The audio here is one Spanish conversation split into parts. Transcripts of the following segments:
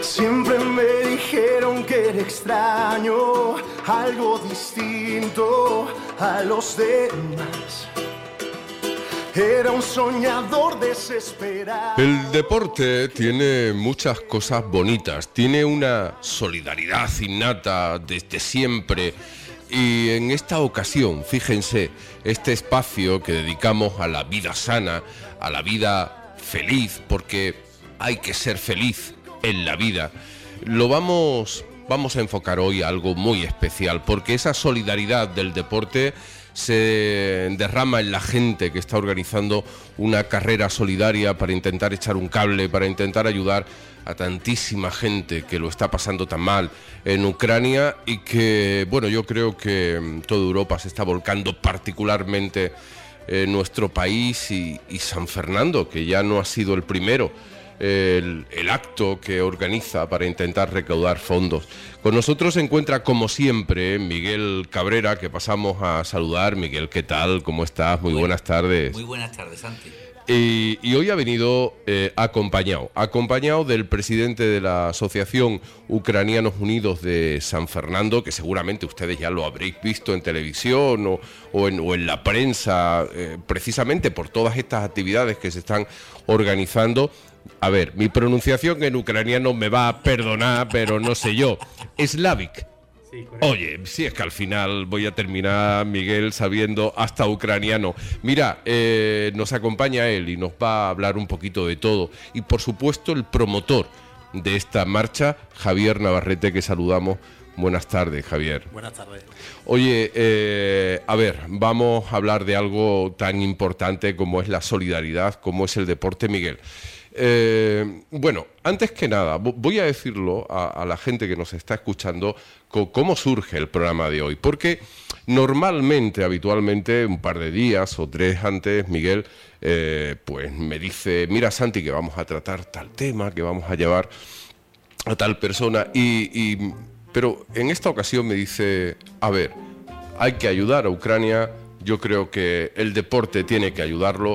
Siempre me dijeron que era extraño, algo distinto a los demás. Era un soñador desesperado. El deporte tiene muchas cosas bonitas, tiene una solidaridad innata desde siempre. Y en esta ocasión, fíjense, este espacio que dedicamos a la vida sana, a la vida feliz, porque hay que ser feliz en la vida, lo vamos a enfocar hoy a algo muy especial, porque esa solidaridad del deporte se derrama en la gente que está organizando una carrera solidaria para intentar echar un cable, para intentar ayudar a tantísima gente que lo está pasando tan mal en Ucrania y que, bueno, yo creo que toda Europa se está volcando, particularmente en nuestro país y San Fernando, que ya no ha sido el primero, el acto que organiza para intentar recaudar fondos. Con nosotros se encuentra, como siempre, Miguel Cabrera, que pasamos a saludar. Miguel, ¿qué tal? ¿Cómo estás? Muy buenas tardes. Muy buenas tardes, Santi. Y hoy ha venido acompañado del presidente de la Asociación Ucranianos Unidos de San Fernando, que seguramente ustedes ya lo habréis visto en televisión o en la prensa, precisamente por todas estas actividades que se están organizando. A ver, mi pronunciación en ucraniano me va a perdonar, pero no sé yo. Slavik. Sí, correcto. Oye, si es que al final voy a terminar, Miguel, sabiendo hasta ucraniano. Mira, nos acompaña él y nos va a hablar un poquito de todo. Y por supuesto el promotor de esta marcha, Javier Navarrete, que saludamos. Buenas tardes, Javier. Buenas tardes. Oye, a ver, vamos a hablar de algo tan importante como es la solidaridad, como es el deporte, Miguel. Bueno, antes que nada, voy a decirlo a la gente que nos está escuchando cómo surge el programa de hoy, porque normalmente, habitualmente, un par de días o 3 antes, Miguel, pues me dice, mira, Santi, que vamos a tratar tal tema, que vamos a llevar a tal persona, pero en esta ocasión me dice, a ver, hay que ayudar a Ucrania, yo creo que el deporte tiene que ayudarlo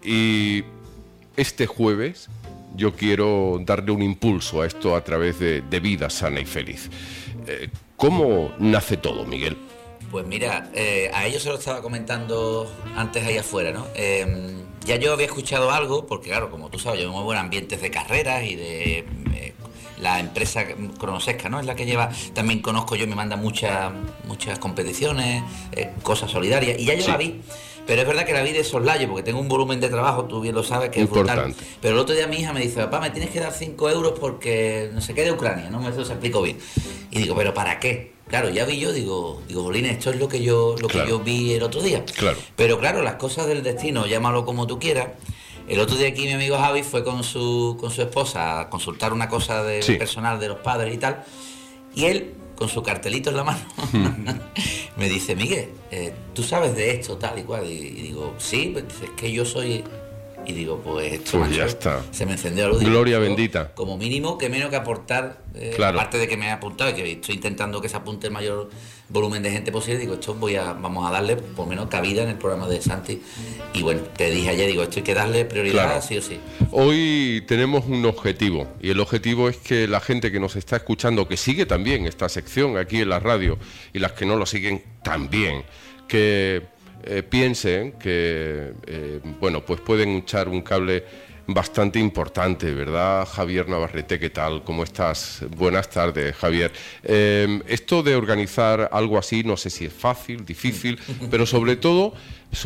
y este jueves yo quiero darle un impulso a esto a través de Vida Sana y Feliz. ¿Cómo nace todo, Miguel? Pues mira, a ellos se lo estaba comentando antes ahí afuera, ¿no? Ya yo había escuchado algo, porque claro, como tú sabes, yo me muevo en ambientes de carreras y de la empresa Cronosesca, ¿no? Es la que lleva, también conozco yo, me manda muchas competiciones, cosas solidarias, y ya yo Sí. la vi. Pero es verdad que la vi de soslayo, porque tengo un volumen de trabajo, tú bien lo sabes, que Importante. es brutal. Pero el otro día mi hija me dice, papá, me tienes que dar 5 euros porque no sé qué de Ucrania, no me se explico bien. Y digo, ¿pero para qué? Claro, ya vi yo, digo, Bolín, esto es lo que yo vi el otro día. Claro. Pero claro, las cosas del destino, llámalo como tú quieras. El otro día aquí mi amigo Javi fue con su esposa a consultar una cosa Sí. personal de los padres y tal. Y él, con su cartelito en la mano, me dice, Miguel, ¿tú sabes de esto, tal y cual? Y digo, sí, pues, es que yo soy... Y digo, pues esto, Pues macho, ya está. se me encendió la luz. Gloria Digo, bendita. Como mínimo, que menos que aportar, Claro. aparte de que me he apuntado y que estoy intentando que se apunte el mayor volumen de gente posible, digo, esto vamos a darle por menos cabida en el programa de Santi. Y bueno, te dije ayer, digo, esto hay que darle prioridad, Claro. sí o sí. Hoy tenemos un objetivo y el objetivo es que la gente que nos está escuchando, que sigue también esta sección aquí en la radio y las que no lo siguen también, que piensen que, bueno, pues pueden echar un cable bastante importante, ¿verdad, Javier Navarrete? ¿Qué tal? ¿Cómo estás? Buenas tardes, Javier. Esto de organizar algo así, no sé si es fácil, difícil, pero sobre todo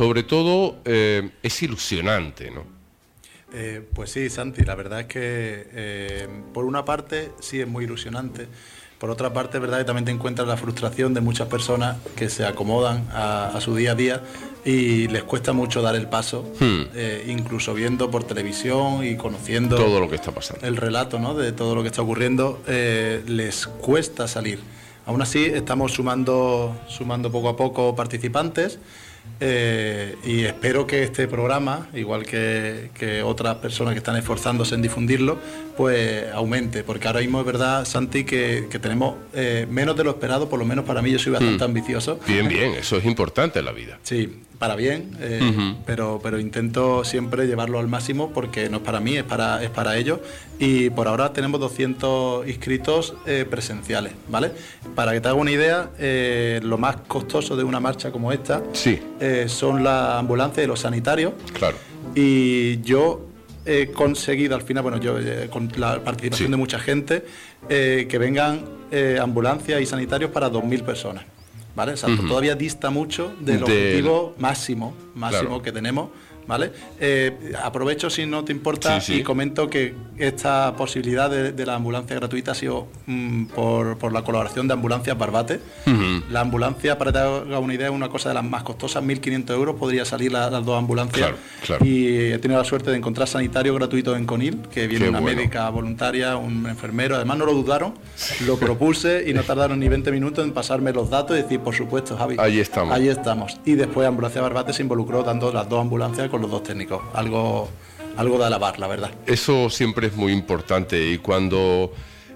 es ilusionante, ¿no? Pues sí, Santi, la verdad es que por una parte sí es muy ilusionante, por otra parte es verdad que también te encuentras la frustración de muchas personas que se acomodan a su día a día y les cuesta mucho dar el paso, incluso viendo por televisión y conociendo Todo lo que está pasando. el relato, ¿no?, de todo lo que está ocurriendo, les cuesta salir. Aún así estamos sumando poco a poco participantes. Y espero que este programa, igual que otras personas que están esforzándose en difundirlo, pues aumente, porque ahora mismo es verdad, Santi, que tenemos menos de lo esperado, por lo menos para mí, yo soy bastante ambicioso. Bien, eso es importante en la vida. Sí, para bien, pero intento siempre llevarlo al máximo porque no es para mí, es para ellos. Y por ahora tenemos 200 inscritos presenciales, ¿vale? Para que te haga una idea, lo más costoso de una marcha como esta son la ambulancia y los sanitarios. Claro. Y yo he conseguido al final, bueno, yo con la participación de mucha gente, que vengan ambulancias y sanitarios para 2.000 personas. ¿Vale? O sea, todavía dista mucho del objetivo máximo claro. que tenemos, ¿vale? Aprovecho, si no te importa, y comento que esta posibilidad de la ambulancia gratuita ha sido por la colaboración de Ambulancias Barbate. La ambulancia, para que te haga una idea, es una cosa de las más costosas, 1.500 euros podría salir las dos ambulancias. Claro. Y he tenido la suerte de encontrar sanitarios gratuitos en Conil, que viene una médica voluntaria, un enfermero, además no lo dudaron, lo propuse y no tardaron ni 20 minutos en pasarme los datos y decir, por supuesto, Javi, ahí estamos. Y después Ambulancia Barbate se involucró dando las dos ambulancias con los dos técnicos, algo de alabar, la verdad. Eso siempre es muy importante, y cuando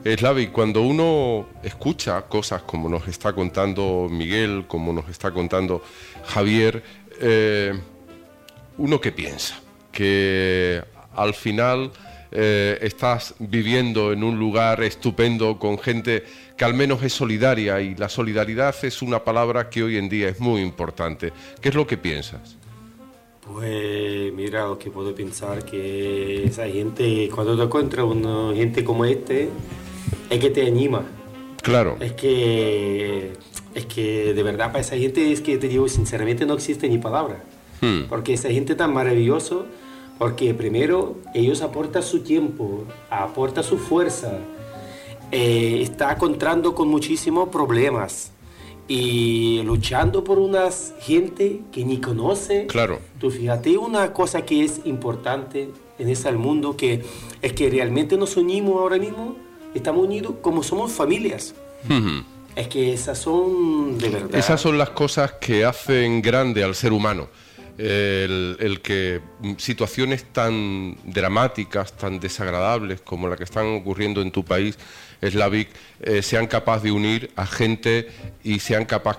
uno escucha cosas como nos está contando Miguel, como nos está contando Javier, uno que piensa que al final estás viviendo en un lugar estupendo con gente que al menos es solidaria, y la solidaridad es una palabra que hoy en día es muy importante. ¿Qué es lo que piensas? Pues mira, lo que puedo pensar que esa gente, cuando te encuentras una gente como este, es que te anima. Claro. Es que de verdad para esa gente, es que te digo sinceramente, no existe ni palabra. Porque esa gente tan maravillosa, porque primero ellos aportan su tiempo, aportan su fuerza, está encontrando con muchísimos problemas y luchando por una gente que ni conoce. Claro. Tú fíjate, una cosa que es importante en ese mundo, que es que realmente nos unimos ahora mismo, estamos unidos como somos familias. Es que esas son, de verdad, esas son las cosas que hacen grande al ser humano. El que situaciones tan dramáticas, tan desagradables como la que están ocurriendo en tu país, Slavik, sean capaces de unir a gente y sean capaz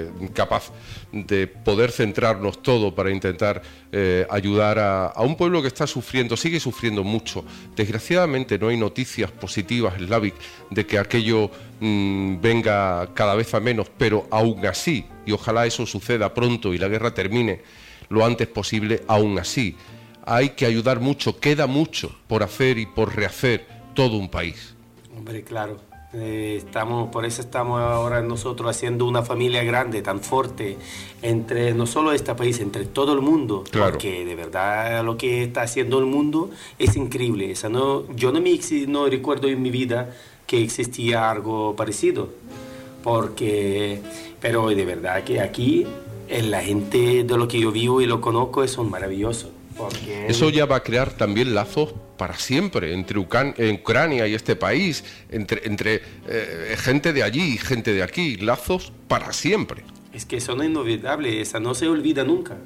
de poder centrarnos todo para intentar ayudar a un pueblo que está sufriendo, sigue sufriendo mucho. Desgraciadamente no hay noticias positivas, Slavik, de que aquello venga cada vez a menos, pero aún así, y ojalá eso suceda pronto y la guerra termine lo antes posible, aún así hay que ayudar mucho, queda mucho por hacer y por rehacer todo un país. Hombre, claro, por eso estamos ahora nosotros haciendo una familia grande, tan fuerte, entre no solo este país, entre todo el mundo, claro. Porque de verdad lo que está haciendo el mundo es increíble. Yo no recuerdo en mi vida que existía algo parecido, pero de verdad que aquí la gente de lo que yo vivo y lo conozco son maravillosos. Eso ya va a crear también lazos para siempre entre Ucrania y este país, entre gente de allí y gente de aquí, lazos para siempre. Es que son inolvidables, no se olvida nunca.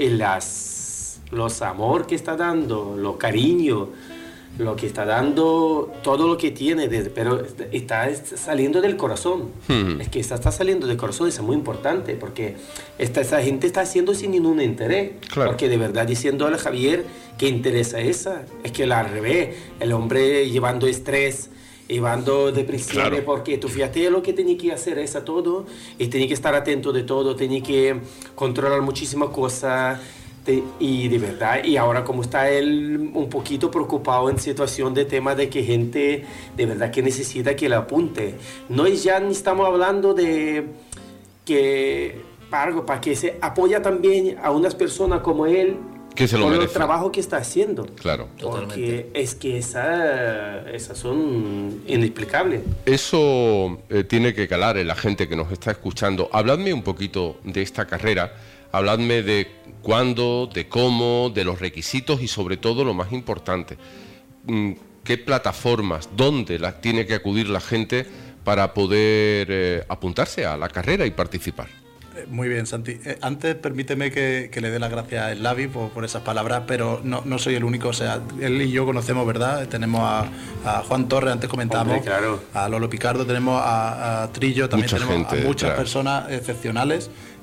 Los amor que está dando, los cariño, lo que está dando, todo lo que tiene, pero está saliendo del corazón. Es que está saliendo del corazón, eso es muy importante, porque esa gente está haciendo sin ningún interés. Claro. Porque de verdad, diciéndole a Javier, ¿qué interesa esa? Es que al revés, el hombre llevando estrés, llevando depresión, claro. Porque tú fíjate lo que tenía que hacer esa todo, y tenía que estar atento de todo, tenía que controlar muchísimas cosas. Y de verdad, y ahora como está él un poquito preocupado en situación de tema de que gente de verdad que necesita que le apunte, no ya ni estamos hablando de que para que se apoya también a unas personas como él, que se lo merece, el trabajo que está haciendo. Claro. Porque es que esas son inexplicables. Eso tiene que calar en la gente que nos está escuchando. Habladme un poquito de esta carrera. Habladme de cuándo, de cómo, de los requisitos y sobre todo lo más importante, qué plataformas, dónde tiene que acudir la gente para poder apuntarse a la carrera y participar. Muy bien, Santi. Antes permíteme que le dé las gracias a Slavi por esas palabras, pero no soy el único. O sea, él y yo conocemos, ¿verdad? Tenemos a Juan Torres, antes comentábamos, hombre, claro. A Lolo Picardo, tenemos a Trillo, también tenemos a muchas claro. personas excepcionales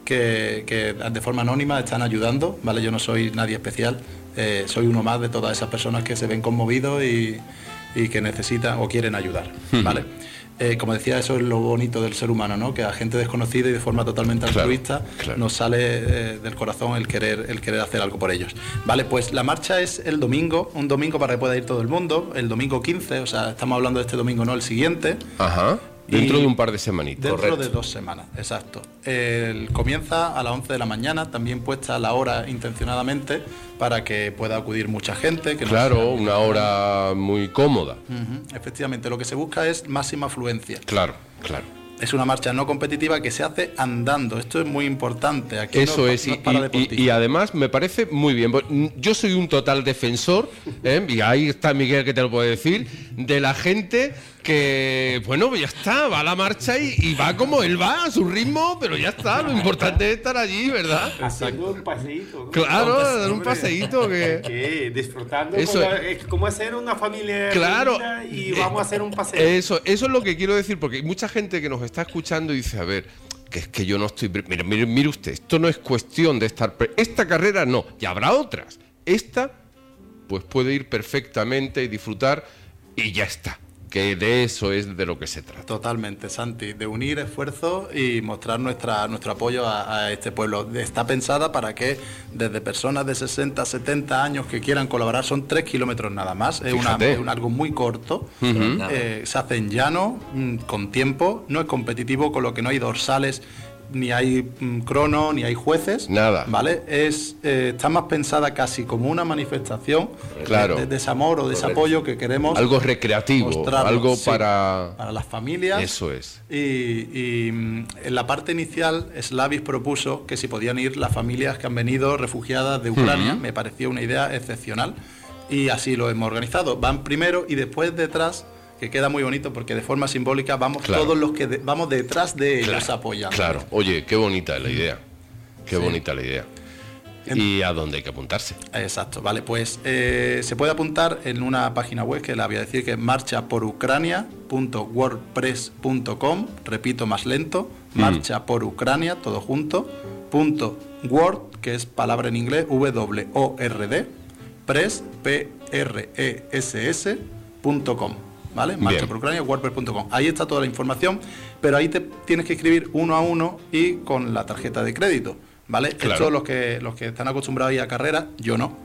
que de forma anónima están ayudando, ¿vale? Yo no soy nadie especial, soy uno más de todas esas personas que se ven conmovidos y que necesitan o quieren ayudar, ¿vale? Como decía, eso es lo bonito del ser humano, ¿no? Que a gente desconocida y de forma totalmente altruista nos sale del corazón el querer hacer algo por ellos. Vale, pues la marcha es el domingo, un domingo para que pueda ir todo el mundo, el domingo 15, o sea, estamos hablando de este domingo, no el siguiente. Ajá. Dentro de un par de semanitas. Dentro de 2 semanas, exacto. Comienza a las 11 de la mañana, también puesta la hora intencionadamente para que pueda acudir mucha gente. Claro, una hora muy cómoda. Efectivamente, lo que se busca es máxima afluencia. Claro. Es una marcha no competitiva que se hace andando. Esto es muy importante. Aquí eso no, es, no es para deportistas. y además me parece muy bien. Yo soy un total defensor, y ahí está Miguel que te lo puede decir, de la gente que, bueno, ya está, va a la marcha y va como él va, a su ritmo, pero ya está. Lo importante es estar allí, ¿verdad? Haciendo un paseíto, ¿no? Claro, dar un paseíto que... disfrutando, eso es como hacer una familia reunida y vamos a hacer un paseo. Eso es lo que quiero decir, porque hay mucha gente que nos está escuchando y dice, a ver, que es que yo no estoy... Mire usted, esto no es cuestión de estar... Esta carrera no, y habrá otras. Esta, pues puede ir perfectamente y disfrutar y ya está. Que de eso es de lo que se trata. Totalmente, Santi, de unir esfuerzos y mostrar nuestro apoyo a este pueblo. Está pensada para que desde personas de 60, 70 años que quieran colaborar, son 3 kilómetros nada más, es algo muy corto, se hace en llano, con tiempo, no es competitivo, con lo que no hay dorsales, ni hay crono, ni hay jueces. Nada. ¿Vale? Está más pensada casi como una manifestación de ese amor o de ese apoyo que queremos. Algo recreativo, algo para las familias. Eso es. Y en la parte inicial, Slavis propuso que si podían ir las familias que han venido refugiadas de Ucrania. Me pareció una idea excepcional y así lo hemos organizado. Van primero y después detrás, que queda muy bonito porque de forma simbólica vamos todos los que vamos detrás de ellos apoyando. Claro, oye, qué bonita es la idea. Qué bonita la idea. ¿Y a dónde hay que apuntarse? Exacto, vale, pues se puede apuntar en una página web que la voy a decir, que es marchaporucrania.wordpress.com, repito más lento, marchaporucrania, todo junto, .word, que es palabra en inglés, WORD, press, PRESS.com. ¿Vale? Marchaporucrania, wordpress.com. Ahí está toda la información, pero ahí te tienes que escribir uno a uno y con la tarjeta de crédito, ¿vale? Claro. Esto los que están acostumbrados a ir a carrera, yo no.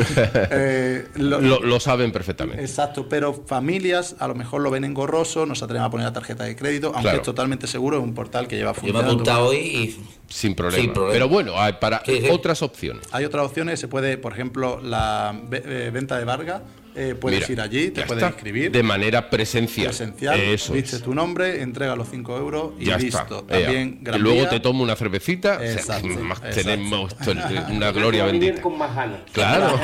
Lo saben perfectamente. Exacto, pero familias a lo mejor lo ven engorroso, no se atreven a poner la tarjeta de crédito, aunque es totalmente seguro, es un portal que lleva funcionando. Yo me he apuntado hoy y... Sin problema. Pero bueno, hay otras opciones. Hay otras opciones, se puede, por ejemplo, la venta de Vargas. Puedes ir allí, te puedes inscribir. De manera presencial. Eso dices tu nombre, entrega los 5 euros y ya listo. Está. También y luego te tomo una cervecita. Tenemos una gloria bendita. Con más ganas. Claro.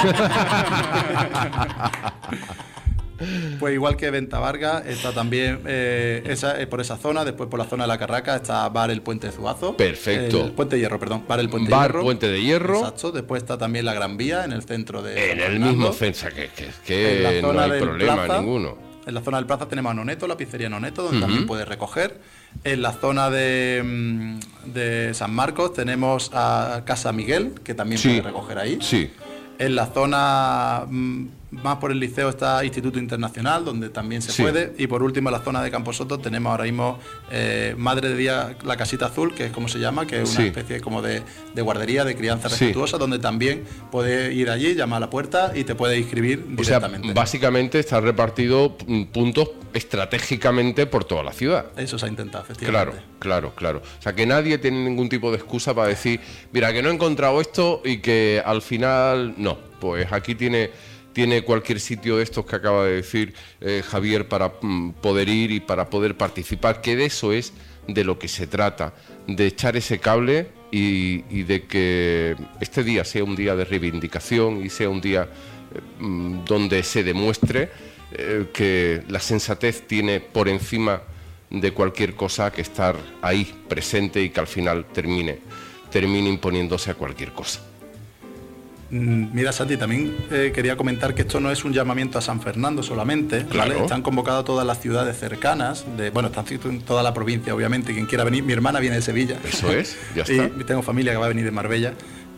Pues igual que Venta Vargas, está también por esa zona, después por la zona de la Carraca está Bar El Puente de Zuazo. Perfecto. El Puente de Hierro, perdón. Bar El Puente Bar de Hierro. Puente de Hierro. Exacto. Después está también la Gran Vía en el centro de... En el mismo centro, que no hay problema ninguno. En la zona del Plaza tenemos a Noneto, la pizzería Noneto, donde también puedes recoger. En la zona de San Marcos tenemos a Casa Miguel, que también puedes recoger ahí. Sí. En la zona más por el liceo está Instituto Internacional, donde también se puede. Y por último, en la zona de Camposoto tenemos ahora mismo Madre de Día, la Casita Azul, que es como se llama, que es una especie como de guardería, de crianza respetuosa, donde también puedes ir allí, llamar a la puerta y te puedes inscribir directamente. O sea, básicamente está repartido puntos estratégicamente por toda la ciudad. Eso se ha intentado, efectivamente. Claro. O sea, que nadie tiene ningún tipo de excusa para decir, mira, que no he encontrado esto y que al final no. Pues aquí tiene cualquier sitio de estos que acaba de decir Javier para poder ir y para poder participar, que de eso es de lo que se trata, de echar ese cable y de que este día sea un día de reivindicación y sea un día donde se demuestre que la sensatez tiene por encima de cualquier cosa que estar ahí presente y que al final termine imponiéndose a cualquier cosa. Mira, Santi, también quería comentar que esto no es un llamamiento a San Fernando solamente, ¿vale? Claro. Están convocadas todas las ciudades cercanas, están en toda la provincia, obviamente, quien quiera venir. Mi hermana viene de Sevilla. Eso es, ya está. Y tengo familia que va a venir de Marbella.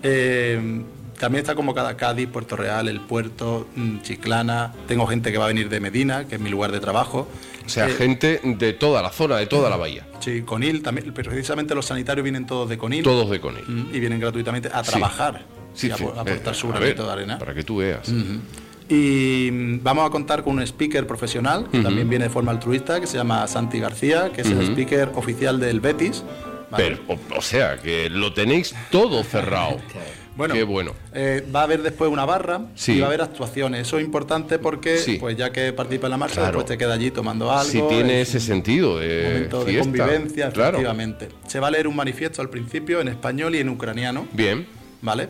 También está convocada Cádiz, Puerto Real, El Puerto, Chiclana. Tengo gente que va a venir de Medina, que es mi lugar de trabajo. O sea, gente de toda la zona, de toda la bahía. Sí, Conil también, pero precisamente los sanitarios vienen todos de Conil. Todos de Conil. Y vienen gratuitamente a trabajar. Sí, y a aportar su a granito ver, de arena. para que tú veas. Y vamos a contar con un speaker profesional que también viene de forma altruista, que se llama Santi García, que es el speaker oficial del Betis. ¿Vale? Pero, o sea, que lo tenéis todo cerrado. Bueno, qué bueno. Va a haber después una barra Sí. y va a haber actuaciones. Eso es importante porque, Sí. pues ya que participa en la marcha, Claro. después te queda allí tomando algo. Si tiene es ese sentido de un momento de fiesta. convivencia, Claro. efectivamente. Se va a leer un manifiesto al principio en español y en ucraniano. Bien. ¿Vale?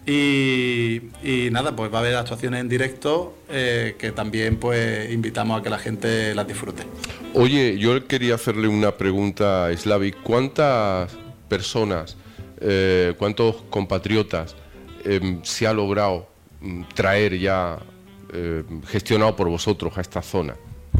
Y nada, pues va a haber actuaciones en directo que también pues invitamos a que la gente las disfrute. Oye, yo quería hacerle una pregunta a Slavi. ¿Cuántas personas, cuántos compatriotas se ha logrado traer ya, gestionado por vosotros a esta zona?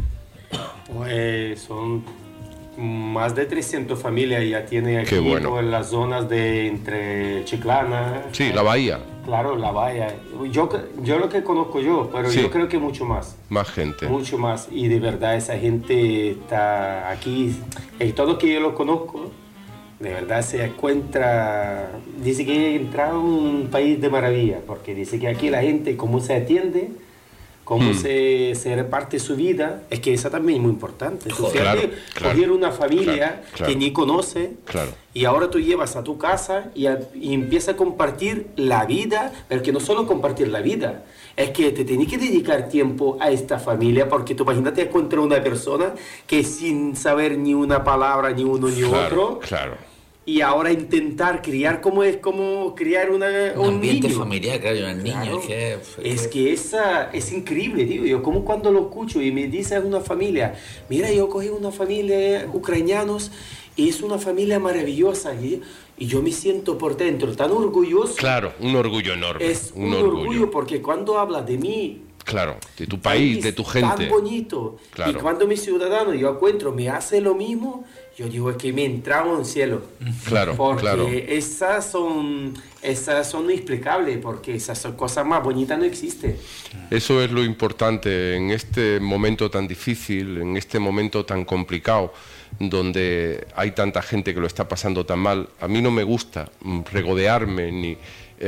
Pues son más de 300 familias ya tiene aquí. Qué bueno. En las zonas de entre Chiclana. Sí, la bahía, Claro, la bahía. Yo lo que conozco yo, pero Sí. yo creo que mucho más. más gente. Mucho más. Y de verdad esa gente está aquí. Y todo lo que yo lo conozco, de verdad se encuentra. Dice que he entrado en un país de maravilla, porque dice que aquí la gente, cómo se atiende, cómo se reparte su vida, es que esa también es muy importante. Tú Joder, fíjate, claro, coger una familia claro. que ni conoce. Claro. Y ahora tú llevas a tu casa y empiezas a compartir la vida, pero que no solo compartir la vida, es que te tienes que dedicar tiempo a esta familia, porque tú imagínate encontrar una persona que sin saber ni una palabra, ni uno ni otro, Claro. y ahora intentar criar como es como criar Un un ambiente niño. familiar, claro, y un niño. Claro. Es que, Esa es increíble, digo yo, como cuando lo escucho y me dice una familia, mira, yo cogí una familia ucranianos y es una familia maravillosa y yo me siento por dentro tan orgulloso. Claro, un orgullo enorme. Es un orgullo porque cuando habla de mí, Claro, de tu país, de tu gente. tan bonito, Claro. y cuando mi ciudadano yo encuentro me hace lo mismo, yo digo es que me entraba en el cielo. Claro, Porque claro. esas son inexplicables, porque esas son cosas más bonitas no existen. Eso es lo importante en este momento tan difícil, en este momento tan complicado, donde hay tanta gente que lo está pasando tan mal. A mí no me gusta regodearme ni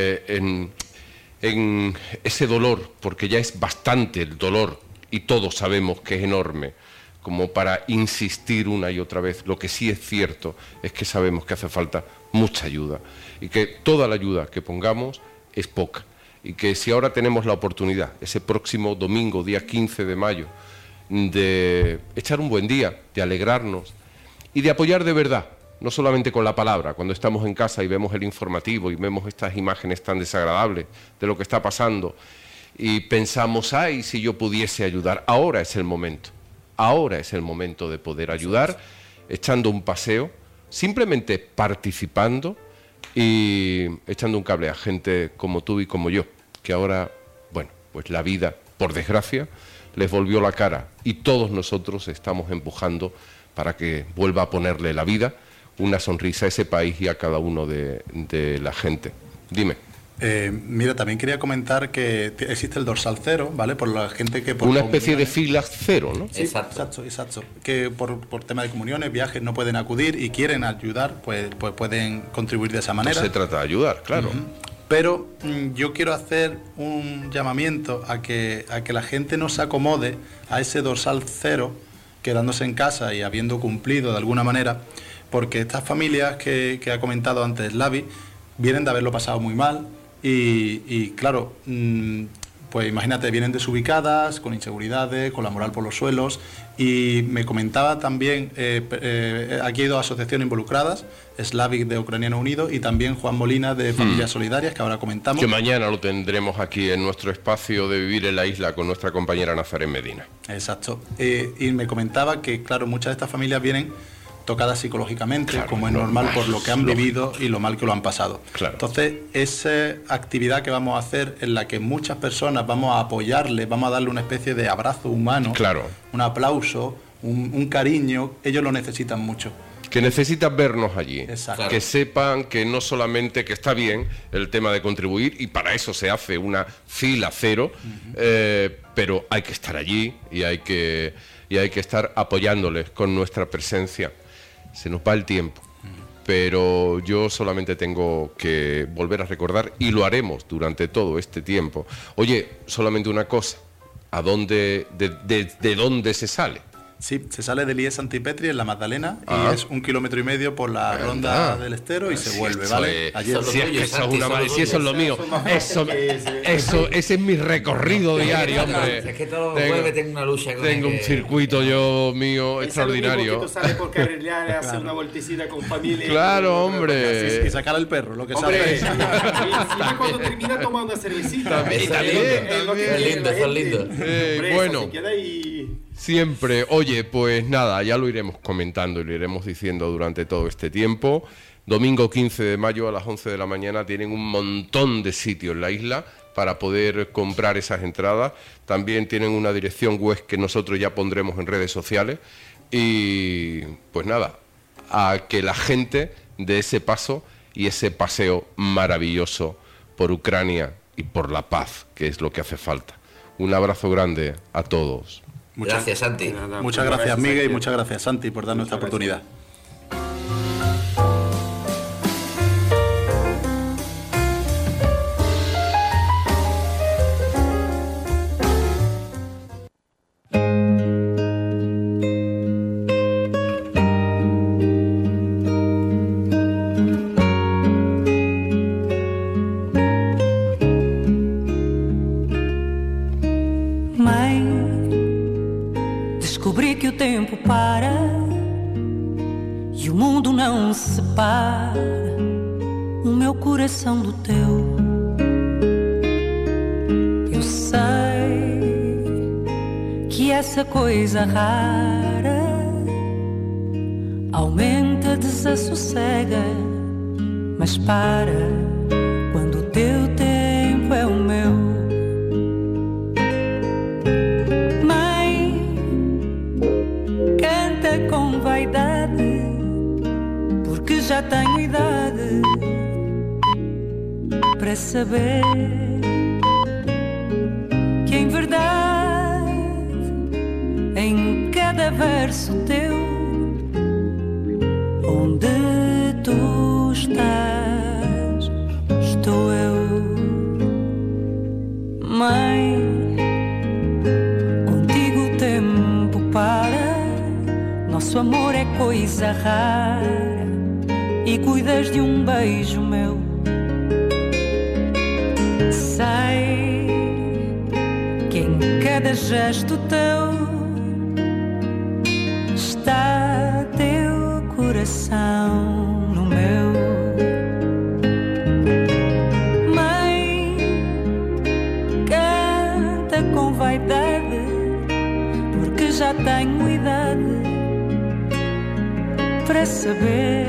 en ese dolor, porque ya es bastante el dolor y todos sabemos que es enorme, como para insistir una y otra vez. Lo que sí es cierto es que sabemos que hace falta mucha ayuda y que toda la ayuda que pongamos es poca, y que si ahora tenemos la oportunidad, ese próximo domingo, día 15 de mayo, de echar un buen día, de alegrarnos y de apoyar de verdad, no solamente con la palabra, cuando estamos en casa y vemos el informativo y vemos estas imágenes tan desagradables de lo que está pasando y pensamos, ay, si yo pudiese ayudar. Ahora es el momento de poder ayudar, echando un paseo, simplemente participando y echando un cable a gente como tú y como yo, que ahora, bueno, pues la vida, por desgracia, les volvió la cara y todos nosotros estamos empujando para que vuelva a ponerle la vida, una sonrisa a ese país y a cada uno de la gente. Dime. Mira, también quería comentar que existe el dorsal cero, ¿vale? Por la gente que... por Una especie de comuniones- filas cero, ¿no? Sí, Exacto. exacto. Que por tema de comuniones, viajes, no pueden acudir y quieren ayudar, pues pueden contribuir de esa No manera. se trata de ayudar, claro. Pero yo quiero hacer un llamamiento a que la gente no se acomode a ese dorsal cero, quedándose en casa y habiendo cumplido de alguna manera, porque estas familias que ha comentado antes Slavi vienen de haberlo pasado muy mal y claro, pues imagínate, vienen desubicadas, con inseguridades, con la moral por los suelos. Y me comentaba también, aquí hay dos asociaciones involucradas, Slavic de Ucraniano Unido y también Juan Molina de Familias Solidarias, que ahora comentamos. Que mañana lo tendremos aquí en nuestro espacio de Vivir en la Isla con nuestra compañera Nazaret Medina. Exacto. Y me comentaba que, claro, muchas de estas familias vienen tocadas psicológicamente, Claro, como es normal por lo que han lógico. vivido y lo mal que lo han pasado. Claro. Entonces, esa actividad que vamos a hacer, en la que muchas personas vamos a apoyarles, vamos a darle una especie de abrazo humano, Claro. un aplauso, un cariño, ellos lo necesitan mucho. Que necesitan vernos allí. Exacto. Que sepan que no solamente que está bien el tema de contribuir, y para eso se hace una fila cero, pero hay que estar allí y hay que estar apoyándoles con nuestra presencia. Se nos va el tiempo, pero yo solamente tengo que volver a recordar, y lo haremos durante todo este tiempo. Oye, solamente una cosa, ¿de dónde se sale? Sí, se sale de Lies Santipetri en la Magdalena Ah. y es 1,5 kilómetros por la Anda. ronda del Estero y se Si vuelve, esto ¿vale? es- Ayer Solo Si es tuyo, que eso es Santi, una solo maravilla, si eso es lo mío, ese es mi recorrido diario, hombre. Es que todos los jueves tengo una lucha con Tengo el un que- circuito yo mío extraordinario. Que tú sales por carrilear a hacer una vueltecita con familia. Claro, y hombre. sacar al perro, lo que Hombre, sabe. y cuando termina toma una cervecita. También, Es también, lo que también. quiere Lindo, la son gente. lindos. Hombre, Bueno. eso se queda ahí. Siempre, oye, pues nada, ya lo iremos comentando y lo iremos diciendo durante todo este tiempo. Domingo 15 de mayo a las 11 de la mañana tienen un montón de sitios en la isla para poder comprar esas entradas. También tienen una dirección web que nosotros ya pondremos en redes sociales. Y pues nada, a que la gente dé ese paso y ese paseo maravilloso por Ucrania y por la paz, que es lo que hace falta. Un abrazo grande a todos. Gracias, Santi. Nada, Muchas gracias, Miguel, y Santi. muchas gracias, Santi, por darnos esta Muchas oportunidad. Mãe, descobri que o tempo para e o mundo não separa o meu coração do teu. Eu sei que essa coisa rara aumenta, desassossega, mas para quando o teu tempo é o meu. Com vaidade, porque já tenho idade para saber que em verdade em cada verso teu, onde tu estás, estou eu. Mãe, contigo o tempo para. Nosso amor é coisa rara e cuidas de um beijo meu. Sei que em cada gesto teu está teu coração no meu. Mãe, canta com vaidade, porque já tenho idade para saber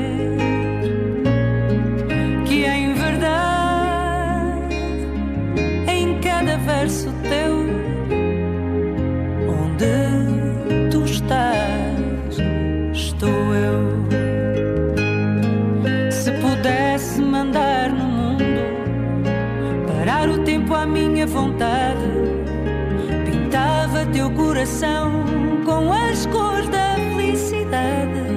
que em verdade em cada verso teu, onde tu estás, estou eu. Se pudesse mandar no mundo, parar o tempo à minha vontade, pintava teu coração com as cores da felicidade.